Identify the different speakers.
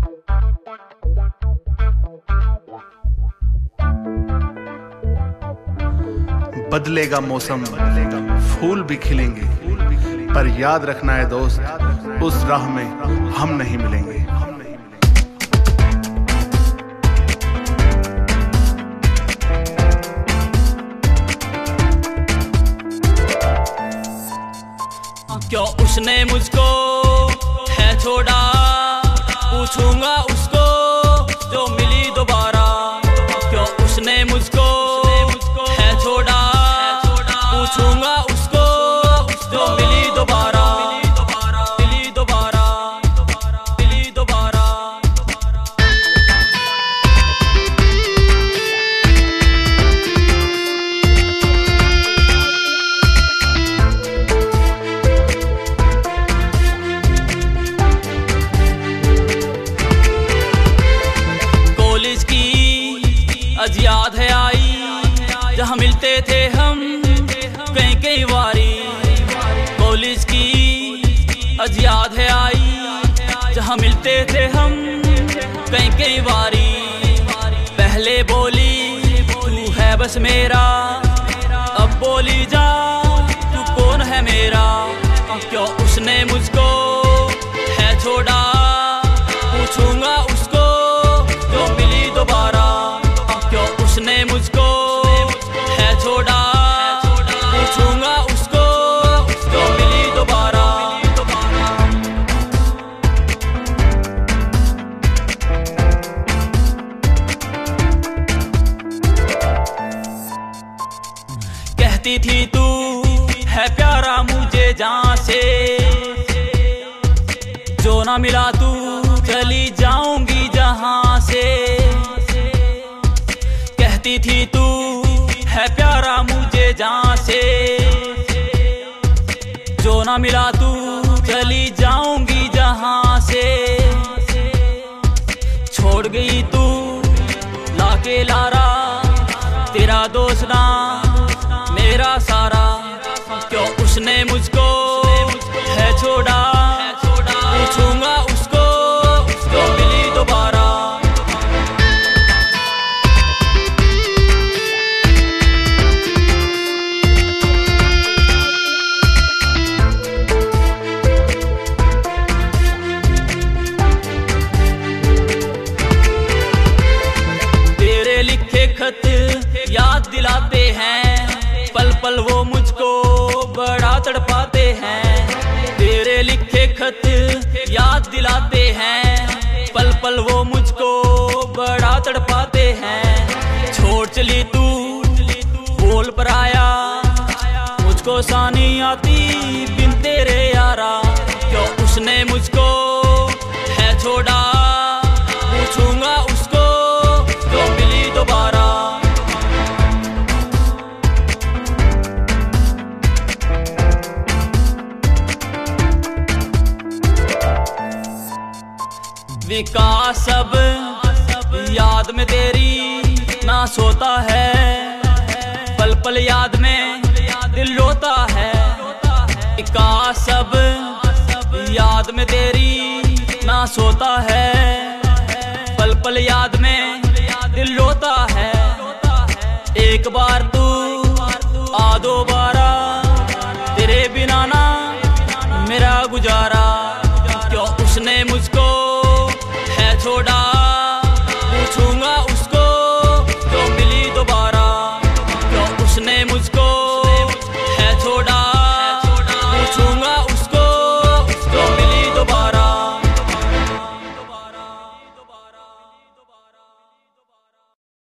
Speaker 1: बदलेगा मौसम, फूल भी खिलेंगे, पर याद रखना है दोस्त, उस राह में हम नहीं मिलेंगे।
Speaker 2: क्यों उसने मुझको है छोड़ा, पूछूंगा उसको जो मिली दोबारा। क्यों उसने मुझको है छोड़ा, पूछूंगा उसको जो मिली दोबारा। मिली दोबारा, मिली दोबारा। कॉलेज की आज याद है आई, जहाँ मिलते थे हम कई कई बारी। कॉलेज की आज याद है आई, जहाँ मिलते थे हम कई कई बारी। पहले बोली तू है बस मेरा, अब बोली जा तू कौन है मेरा। क्यों उसने मुझको है छोड़ा, पूछूंगा उसको जो मिली दोबारा। क्यों उसने मुझको है छोड़ा, पूछूंगा उसको जो मिली दोबारा। कहती थी तू है प्यारा मुझे जान से, जो ना मिला तू चली जाऊंगी जहां से। कहती थी तू है प्यारा मुझे जान से, जो ना मिला तू चली जाऊंगी जहां से। छोड़ गई तू लाके लारा, तेरा दोस्त ना मेरा सारा। क्यों उसने मुझको है छोड़ा, पूछूंगा उसको जो मिली दोबारा। तेरे लिखे खत याद दिलाते हैं, पल पल वो मुझको बड़ा तड़पाते हैं। तेरे लिखे खत याद दिलाते हैं, पल पल वो मुझको बड़ा तड़पाते हैं। छोड़ चली तू बोल पर आया, मुझको सानी आती बिन तेरे यारा। क्यों उसने मुझको है छोड़ा, पूछूंगा उसको जो मिली दोबारा। विकास सब याद में तेरी ना सोता है, पल पल याद में दिल रोता है। विकास सब याद में तेरी ना सोता है, पल पल याद